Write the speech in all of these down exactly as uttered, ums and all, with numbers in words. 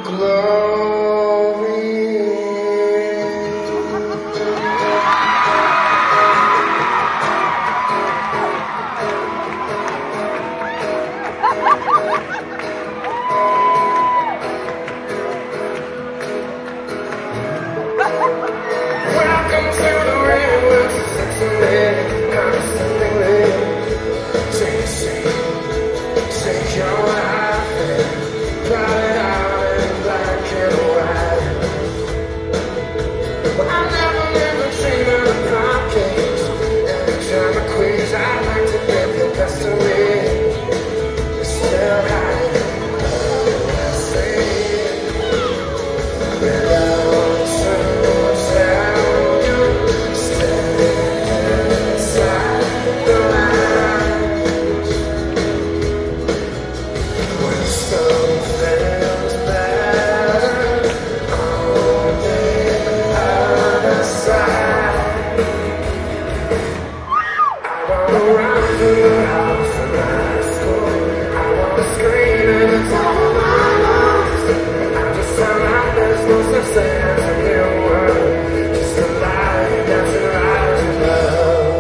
Welcome to the rainbow, sexy constantly. Take, take, take your life and plot it out in black and white. Well, I've never, never seen a podcast. Every time I quiz, I like to get the best of me. It's still high, I say it. Well, around the house and high school, I wanna scream and it's all my lungs. I just found out there's no such thing as a real world, just a lie that's a rise in love.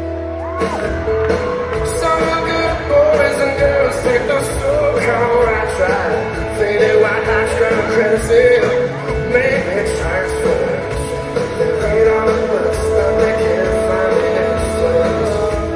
Some of the good boys and girls take the so-called right side, faded white high strung crazy, make me transfers. They read all the books, but they can't find the answers.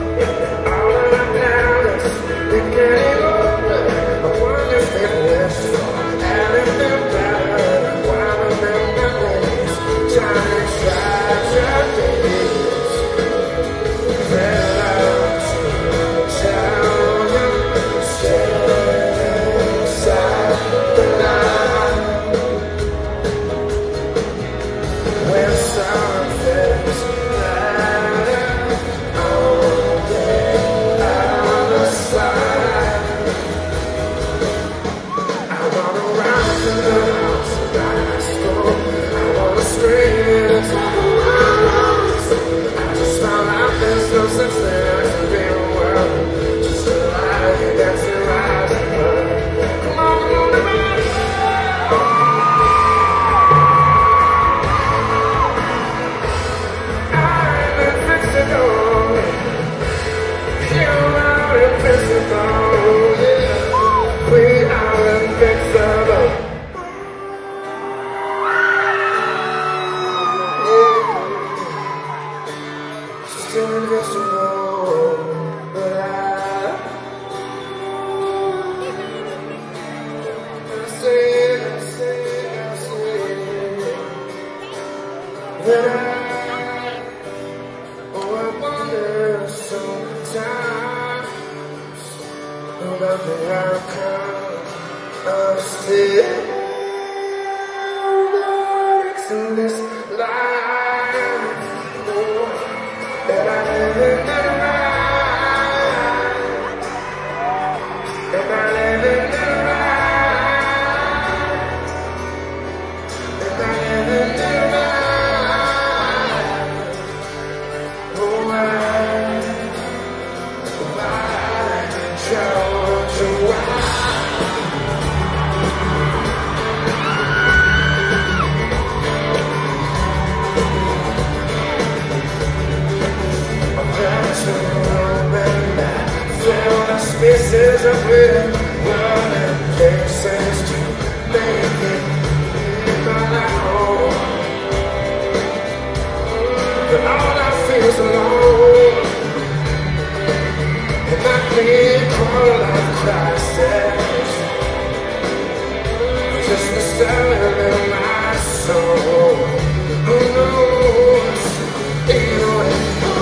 About the outcome of still lyrics in this life, oh, that I live in the light, that I live in the light, that I live in the light, oh, I, oh, I shall. Spaces of will, running places to make it my home. But all I feel is alone, and I can't call out crisis. Just the sound in my soul. Who knows? Anyway.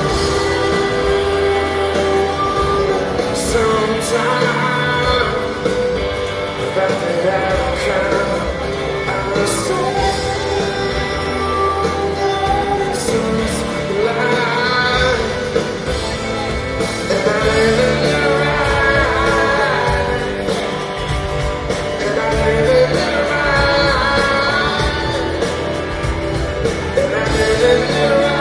Sometime about the outcome I was so blind, and I live in the right, and I live in the right, and I live in the right.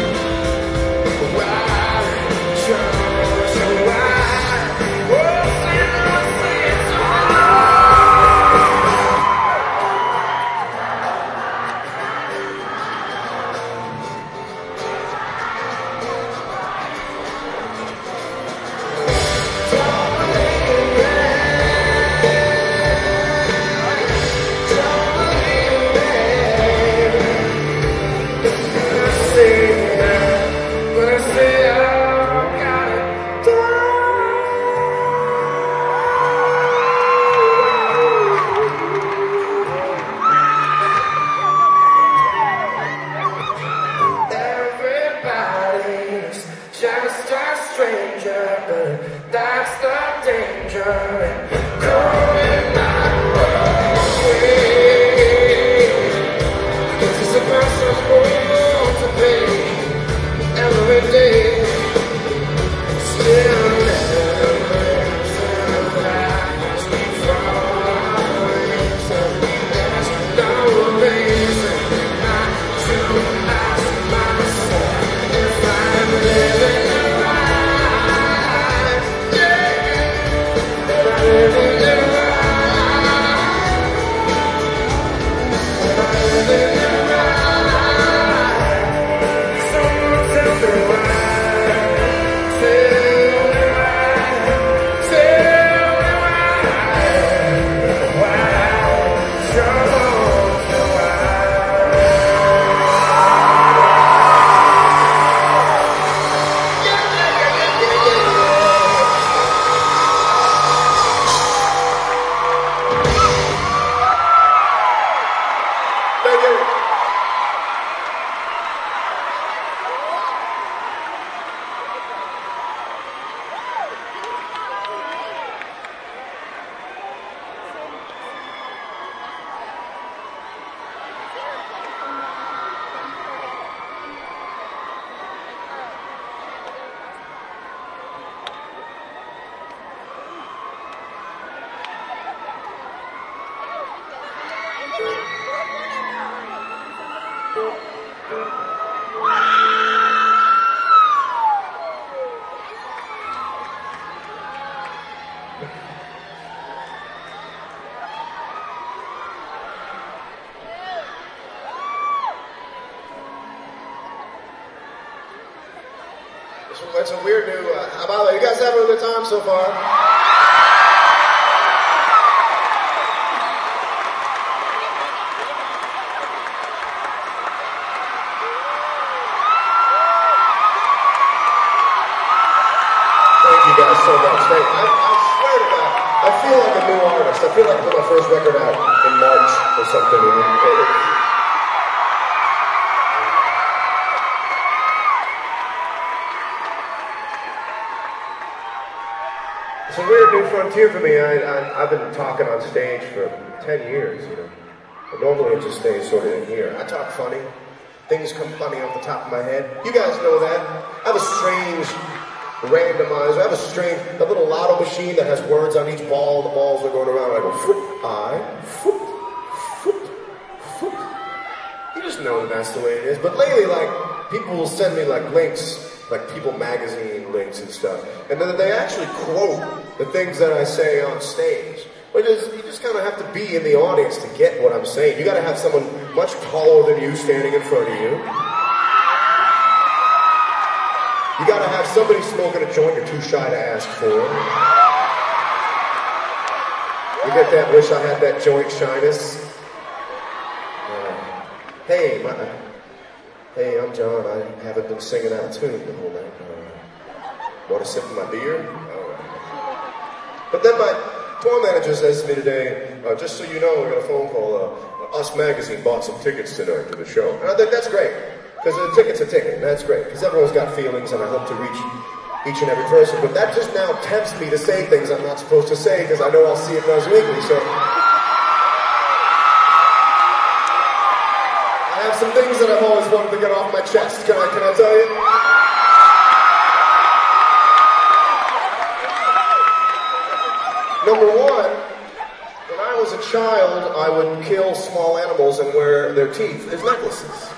So why, so why, oh, That's the danger in going my way. This is a price I'm going to pay every day. Still never It's a weird new, uh, how about that? You guys having a good time so far? Thank you guys so much. Thank you. I, I swear to God, I feel like a new artist. I feel like I put my first record out in March or something. It, It's a weird new frontier for me. I, I, I've been talking on stage for ten years, you know. But normally it just stays sort of in here. I talk funny. Things come funny off the top of my head. You guys know that. I have a strange randomizer. I have a strange, a little lotto machine that has words on each ball. The balls are going around. I go, foot, I, foot, foot, foot. You just know that that's the way it is. But lately, like, people will send me, like, links, like People Magazine links and stuff. And then they actually quote the things that I say on stage. But just, you just kind of have to be in the audience to get what I'm saying. You got to have someone much taller than you standing in front of you. You got to have somebody smoking a joint you're too shy to ask for. You get that wish I had that joint shyness? Uh, hey, my... Hey, I'm John. I haven't been singing out of tune the whole night. Uh, want to sip of my beer? All right. But then my tour manager says to me today, uh, just so you know, we got a phone call. Uh, Us Magazine bought some tickets tonight to the show. And I think that's great, because a ticket's a ticket. That's great, because everyone's got feelings, and I hope to reach each and every person. But that just now tempts me to say things I'm not supposed to say, because I know I'll see it Buzz Weekly. So I have some things that I've always wanted to get off my chest. Can I, can I tell you? Number one, when I was a child, I would kill small animals and wear their teeth as necklaces.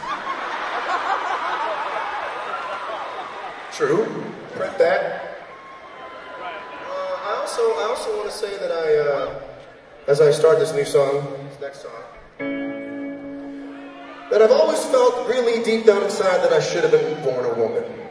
True. Print that. Uh, I also, I also want to say that I, uh, as I start this new song, this next song, that I've always felt really deep down inside that I should have been born a woman.